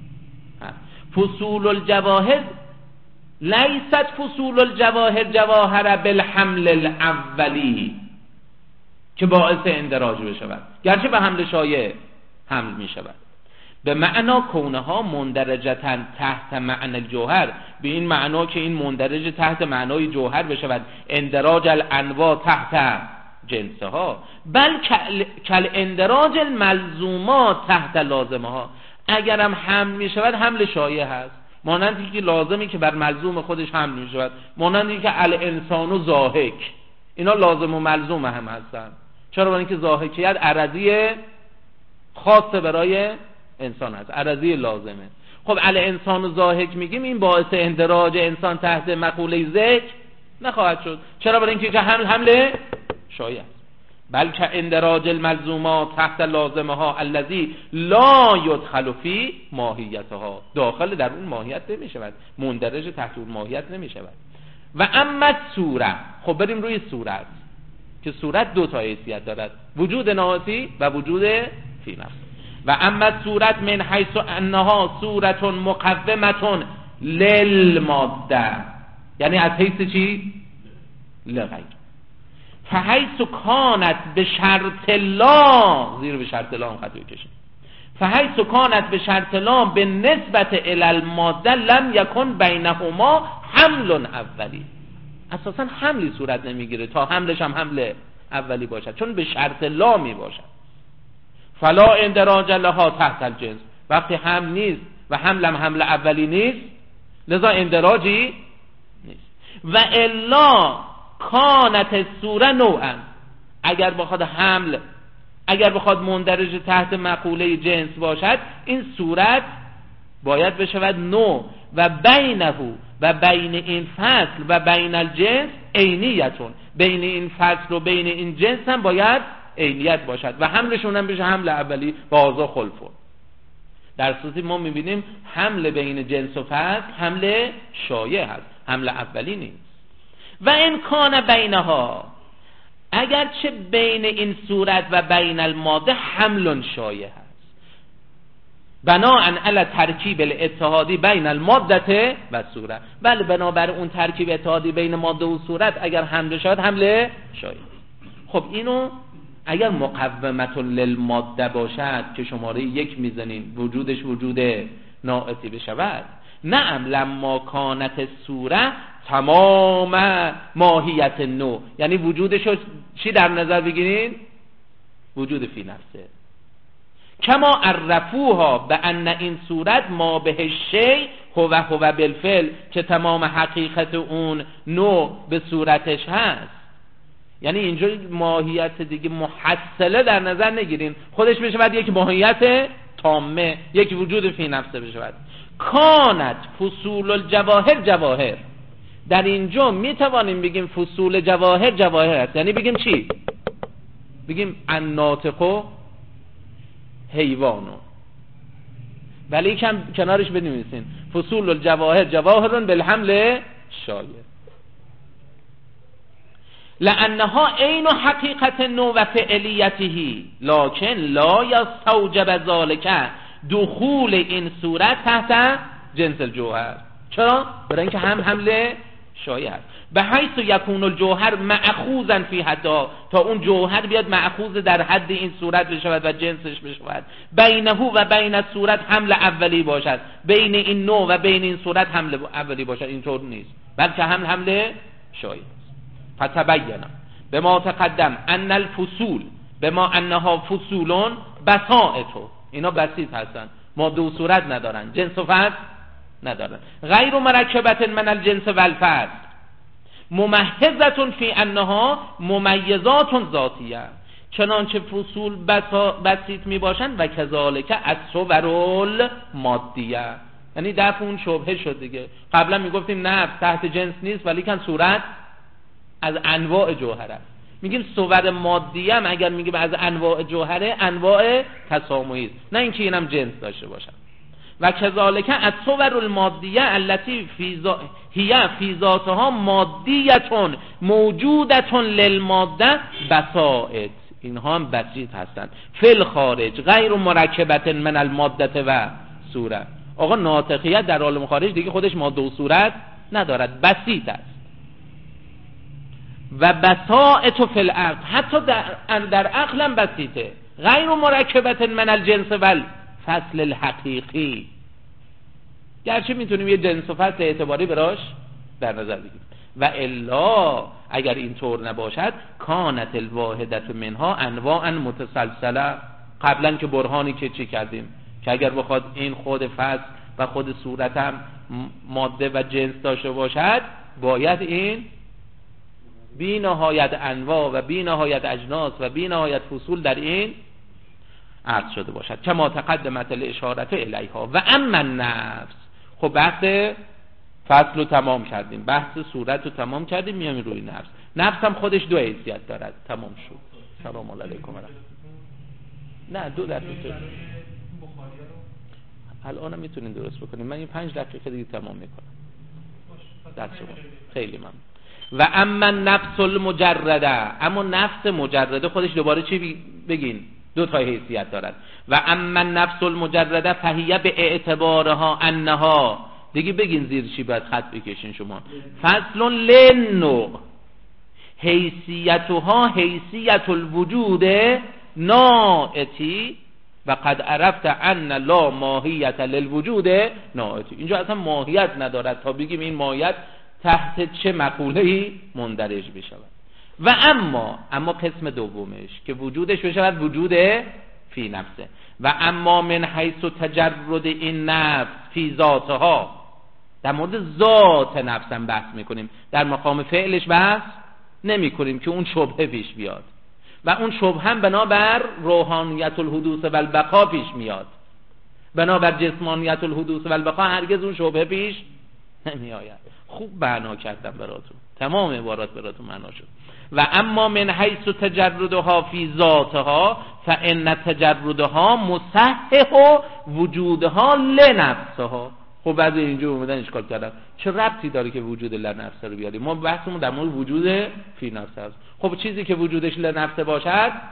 فصول الجواهر لیست فصول الجواهر جواهر بالحمل الاولی که باعث اندراج بشود، گرچه به حمل شایع حمل می شود. به معنا کونها مندرجتا تحت معنی الجوهر، به این معنا که این مندرج تحت معنای جوهر بشود، اندراج الانواع تحت جنسها، بل کل اندراج الملزومات تحت لازمها، اگرم حمل می شود حمل شایع هست، مانندی که لازمی که بر ملزوم خودش حمل می شود، مانندی که الانسان و ضاحک، اینا لازم و ملزوم هم هستند. چرا؟ برای اینکه ضاحکیت عرضی خاص برای انسان هست، عرضی لازمه. خب الانسان و ضاحک میگیم این باعث اندراج انسان تحت مقوله ذکر نخواهد شد. چرا؟ برای اینکه حمل شایع است. بلکه اندراج الملزومات تحت لازمها الذی لا یدخل فی ماهیتها، داخل در اون ماهیت نمی شود، مندرج تحت اون ماهیت نمی شود. و اما صورت، خب بریم روی صورت که صورت دو تا حیثیت دارد، وجود ناعتی و وجود فی نفس. و اما صورت من حیث انها صورت مقومه للماده، یعنی از حیث چی؟ لغیر. فحیث کانت به شرط لا، زیر به شرط لا هم خط بکشیم، فحیث کانت به شرط لا به نسبت الی الماده لم یکن بینهما حمل اولی، اساسا حملی صورت نمیگیره تا حملش هم حمل اولی باشد، چون به شرط لا می باشد. فلا اندراج لها تحت الجنس، وقتی حمل نیست و حملم حمل اولی نیست لذا اندراجی نیست. و الا کانت صوره نوعا، اگر بخواد مندرج تحت مقوله جنس باشد این صورت باید بشود نوع، و بینه و بین این فصل و بین الجنس عینیتون، بین این فصل و بین این جنس هم باید عینیت باشد و حملشون هم بشه حمل اولی بازا خلفون. در صورتی ما میبینیم حمل بین جنس و فصل حمل شایع هست، حمل اولی نیست. و امکان بینها، اگرچه بین این صورت و بین الماده حمل شایع هست، بناء علی ترکیب الاتحادی بین الماده و صورت. بله بنابر اون ترکیب اتحادی بین ماده و صورت اگر حمله شود حمله شاید. خب اینو اگر مقومت للماده باشد که شماره 1 میزنین وجودش وجود ناعتی بشود، نعم لما کانت صورت تمام ماهیت نو، یعنی وجودش رو چی در نظر بگیرین؟ وجود فی نفسه. کما عرفوها به ان این صورت ما به شی هو بالفعل، که تمام حقیقت اون نو به صورتش هست. یعنی اینجا ماهیت دیگه محصله در نظر نگیرین، خودش بشود یک ماهیت تامه، یک وجود فی نفسه بشود. کانت فصول الجواهر جواهر، در اینجا میتوانیم بگیم فصول جواهر جواهر است. یعنی بگیم چی؟ بگیم الناطق حیوانو، ولی کم کنارش بنویسین فصول الجواهر جواهرون بالحمل شاید، لانها عین حقیقت نو و فعلیته لکن لا یستوجب ذلك دخول این صورت تحت جنس الجوهر. چرا؟ برای اینکه هم حمله شایع است. به حیث یکون الجوهر مأخوذا فی حدا، تا اون جوهر بیاد مأخوذ در حد این صورت بشود و جنسش بشود. بینه و بین صورت حمل اولی باشد، بین این نوع و بین این صورت حمل اولی باشد. اینطور نیست، بلکه حمله شایع است. فتبینا بما تقدم ان الفصول بما انها فصولون بسائط، اینا بسیط هستن، ماده و صورت ندارن، جنس و فصل ندارن، غیر مرکبت من الجنس والفصل ممهزة فی انها ممیزات ذاتیه، چنانچه فصول بسیط می باشند و کذالک الصور المادیه. یعنی دفع اون شبهه شد دیگه. قبلا می گفتیم نفس تحت جنس نیست ولی کن صورت از انواع جوهر است. میگیم صور مادیه هم اگر میگیم از انواع جوهره، انواع تسامحی است، نه اینکه اینم جنس داشته باشن. و کذالک الصور المادیه التي هي فی ذاتها مادیه موجوده للماده بسائط، اینها هم بسیط هستند. فی الخارج غیر مرکبت من الماده و صورت. آقا ناطقیت در عالم خارج دیگه خودش ماده و صورت ندارد، بسیط است. و بسائط فی العقل، حتی در عقل هم بسیطه، غیر مرکبت من الجنس والفصل الحقیقی، گرچه میتونیم یه جنس و فصل اعتباری براش در نظر بگیریم. و الا اگر اینطور نباشد کانت الواحدت منها انواعا متسلسله. قبلا که برهانی که چی کردیم که اگر بخواد این خود فصل و خود صورت هم ماده و جنس داشته باشد، باید این بی نهایت انواع و بی نهایت اجناس و بی نهایت فصول در این عرض شده باشد. کما تقدمت الاشارت الیها. و اما النفس، خب بحث فصل رو تمام کردیم، بحث صورت رو تمام کردیم، میام روی نفس. نفس هم خودش دو حیثیت دارد. تمام شد. سلام علیکم. نه دو دقیقه الان هم میتونین درست بکنیم. من این 5 دقیقه دیگه تمام میکنم. دست شما خیلی ممنون. و اما نفس المجرده، اما نفس مجرده خودش دوباره چی بگین؟ دو تا حیثیت دارد. و اما نفس المجرده فهیه به اعتبارها انها، دیگه بگین زیر چی باید خط بکشین شما. فصل للنوع حیثیتها حیثیت الوجود ناعتی و قد عرفت ان لا ماهیت للوجود ناعتی. اینجا اصلا ماهیت ندارد تا بگیم این ماهیت تحت چه مقوله‌ای مندرج بشود. و اما قسم دومش که وجودش بشود وجود فی نفسه. و اما من حیث تجرد این نفس فی ذاتها، در مورد ذات نفس هم بحث میکنیم، در مقام فعلش بحث نمی کنیم که اون شبهه پیش بیاد و اون شبهه هم بنابر روحانیت الحدوث و البقا پیش میاد، بنابر جسمانیت الحدوث و البقا هرگز اون شبهه پیش نمی آید. خوب معنا کردم براتون، تمام عبارات براتون معنا شد. و اما من حیث تجردها فی ذاتها فان تجردها مصحح وجودها لنفسها. خب بعد اینجا اومدن اشکال کردن چه ربطی داره که وجود لنفسه رو بیاریم؟ ما بحثمون در مورد وجود فی نفسه است. خب چیزی که وجودش لنفسه باشد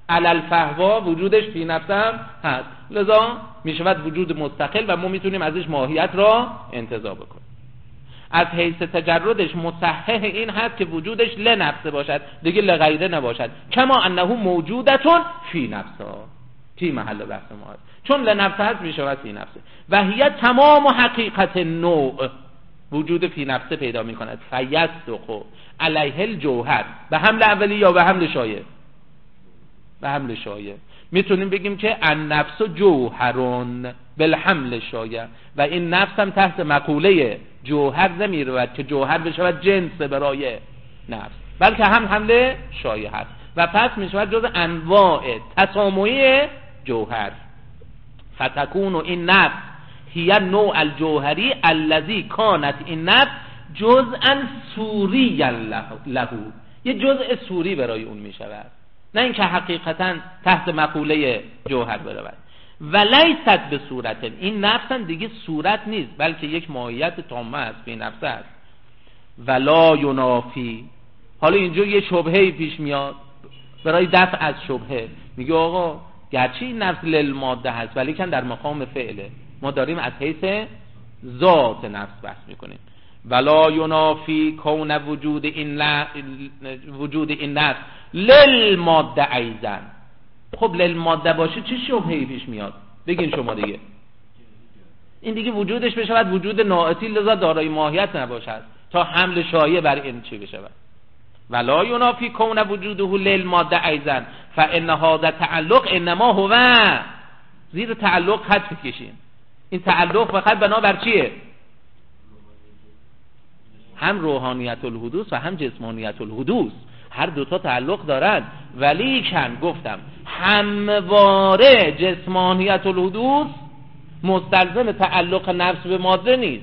علل فهوا وجودش فی نفس هم هست، لذا میشود وجود مستقل و ما میتونیم ازش ماهیت را انتزاع بکنیم. از حیث تجردش مصحح این هست که وجودش لنفسه باشد، دیگه لغیره نباشد. کما انه موجودتون فی نفسها، کی محل بحث ما هست، چون لنفسه هست میشود فی نفسه. و هی تمام حقیقت نوع، وجود فی نفسه پیدا میکند. فیصدق علیه الجوهر، به حمل اولی یا به حمل شایع؟ به حمل شایع. میتونیم بگیم که النفس جوهرون بالحمل شایع، و این نفس هم تحت مقوله جوهر نمیرود که جوهر بشود جنس برای نفس، بلکه هم حمل شایع هست و پس میشود جز انواع تسامحی جوهر. فتکون این نفس هی نوع الجوهری الذی کانت این نفس جزءا سوری له، یه جزء سوری برای اون میشود، نه اینکه حقیقتا تحت مقوله جوهر برود. و لیست به صورت، این نفس هم دیگه صورت نیست بلکه یک ماهیت تامه است، به نفس است. ولا ینافی، حالا اینجا یه شبهه پیش میاد برای دفع از شبهه، میگه آقا گرچه این نفس للماده هست ولی کن در مقام فعله، ما داریم از حیث ذات نفس بحث میکنیم. ولا ینافی کون وجود این نفس للماده ایضا. خب للماده باشه چه شبهه‌ای پیش میاد؟ بگین شما دیگه. این دیگه وجودش بشود وجود ناعتی، لذا دارای ماهیت نباشد تا حمل شایع بر این چی بشود. ولا ینافی کون وجوده للماده ایضا فان هذا تعلق انما هو، زیر تعلق خط بکشین، این تعلق فقط بنا بر چیه؟ هم روحانیت الحدوث و هم جسمانیت الحدوث، هر دوتا تعلق دارن، ولی کن گفتم همواره جسمانیت الحدوث مستلزم تعلق نفس به ماده نیست.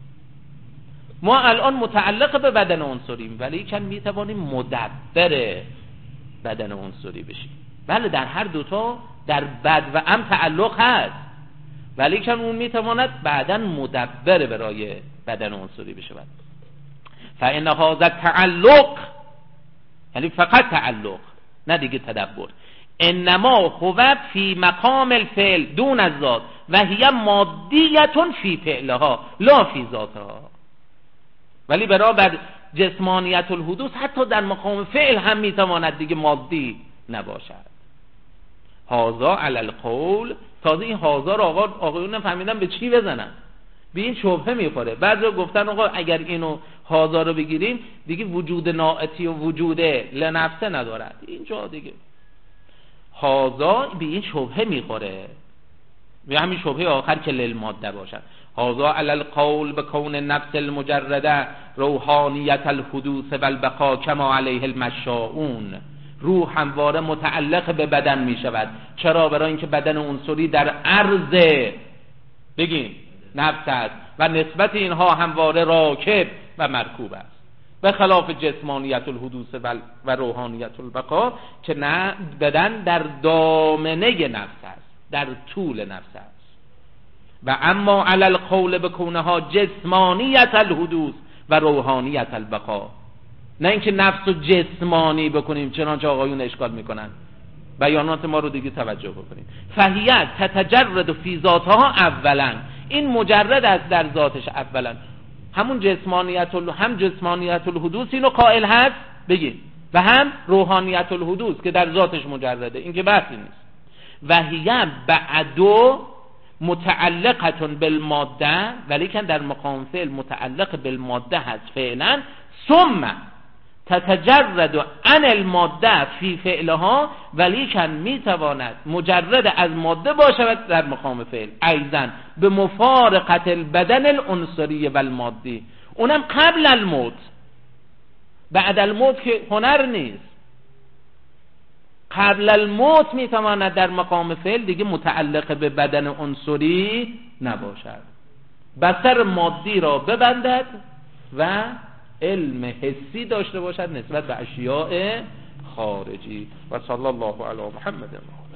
ما الان متعلق به بدن عنصریم ولی کن میتوانیم مدبر بدن عنصری بشیم. بله در هر دوتا در بد و ام تعلق هست، ولی کن اون میتواند بعداً مدبر برای بدن عنصری بشود. فإن هذا تعلق، یعنی فقط تعلق نه دیگه تدبر، انما هو فی مقام الفعل دون الذات و هی مادیتون فی فعلها لا فی ذاتها. ولی برابر جسمانیت الحدوث حتی در مقام فعل هم میتواند دیگه مادی نباشد. هذا علی القول، تازه این هذا را آقایون نفهمیدن به چی بزنن، به این شبهه میخوره. بعضی گفتن آقا اگر اینو هذا رو بگیریم دیگه وجود ناعتی و وجود لنفسه ندارد. اینجا دیگه هذا به این شبهه میخوره، به همین شبهه آخر که للماده باشد. هذا علی القول بکون نفس المجرده روحانیت الحدوث والبقاء کما علیه المشاؤون. روح همواره متعلق به بدن می شود. چرا؟ برای اینکه بدن عنصری در عرض بگیم نفس است و نسبت اینها همواره راکب و مرکوب است، به خلاف جسمانیت الحدوث و روحانیت البقا که نه، بدن در دامنه نفس است، در طول نفس است. و اما علی القول بکونها جسمانیت الحدوث و روحانیت البقا، نه اینکه نفس و جسمانی بکنیم چنانچه آقایون اشکال میکنن. بیانات ما رو دیگه توجه بکنیم. فهیت تتجرد فی ذاتها اولا، این مجرد است در ذاتش اولا، همون هم جسمانیت الحدوث اینو قائل هست بگیم، و هم روحانیت الحدوث که در ذاتش مجرده، این که بحثی نیست. و هی بعدو متعلقتون بالماده، ولیکن در مقام فعل متعلق بالماده هست فعلا، ثم تتجرد عن الماده فی فعلها، ولیکن میتواند مجرد از ماده باشد در مقام فعل ایضا به مفارقت البدن العنصری و المادی، اونم قبل الموت. بعد الموت که هنر نیست، قبل الموت میتواند در مقام فعل دیگه متعلق به بدن عنصری نباشد، بصر مادی را ببندد و علم حسی داشته باشد نسبت به اشیاء خارجی. و صلی الله علی محمد.